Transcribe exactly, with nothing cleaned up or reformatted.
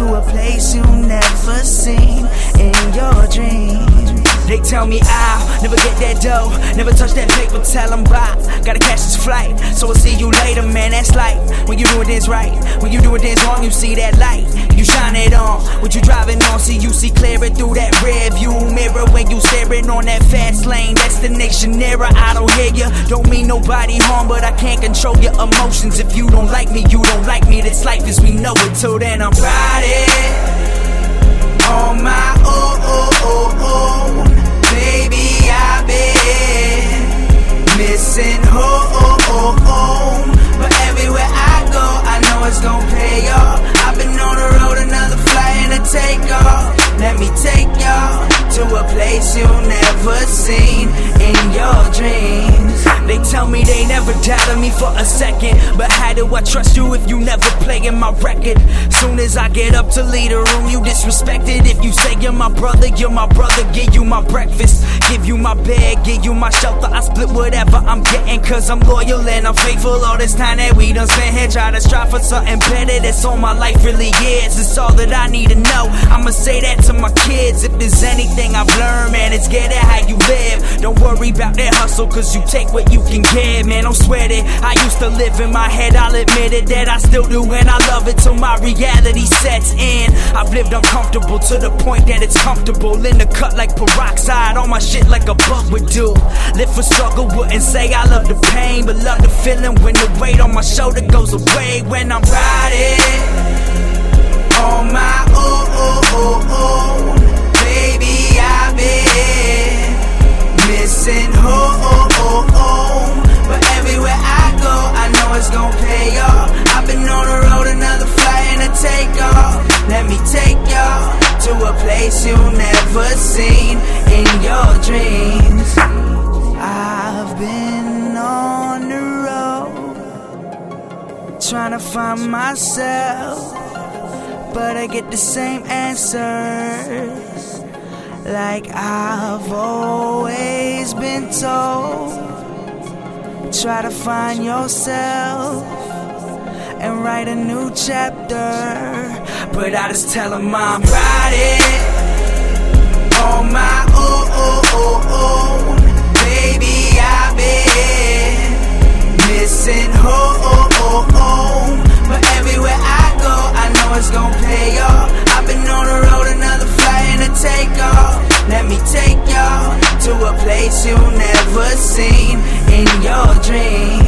to a place you never seen in your dreams. They tell me I'll never get that dough, never touch that paper, tell them bye. Gotta catch this flight, so I'll see you later, man, that's light. When you doing this right, when you doing this wrong, you see that light, you shine it on. What you driving on, see you see clearer through that rear view mirror. When you staring on that fast lane, destination error. I don't hear ya, don't mean nobody harm, but I can't control your emotions. If you don't like me, you don't like me, this life as we know it. Till then I'm riding on my own, oh, oh, oh. Baby, I've been missing home, but everywhere I go, I know it's gon' pay off. I've been on the road, another flight and a takeoff. Let me take y'all to a place you never seen in your dreams. They tell me they never doubted me for a second, but how do I trust you if you never playing my record? Soon as I get up to leave the room, you disrespected. If you say you're my brother, you're my brother. Give you my breakfast, give you my bed, give you my shelter. I split whatever I'm getting, cause I'm loyal and I'm faithful. All this time that we done spent here, try to strive for something better. That's all my life really is, it's all that I need to know. I'ma say that to my kids. If there's anything I've learned, man, it's get it how you live. Don't worry about that hustle, cause you take what you can get. Man, don't sweat it, I used to live in my head, I'll admit it, that I still do, and I love it till my reality sets in. I've lived uncomfortable to the point that it's comfortable. In the cut like peroxide, on my shit like a bug would do. Live for struggle, wouldn't say I love the pain, but love the feeling when the weight on my shoulder goes away. When I'm riding on my own, oh, oh, oh. Baby, I've been missing home, but everywhere I go, I know it's gon' pay off. I've been on the road, another flight and a takeoff. Let me take y'all to a place you never seen in your dreams. I've been on the road, trying to find myself, but I get the same answers, like I've always been told. Try to find yourself and write a new chapter, but I just tell them I'm riding on my own, oh, oh, oh. Baby, I've been missing home, but everywhere I go, I know it's gon' pay off. I've been on the road, another flight and a takeoff. Let me take y'all to a place you never seen in your dreams.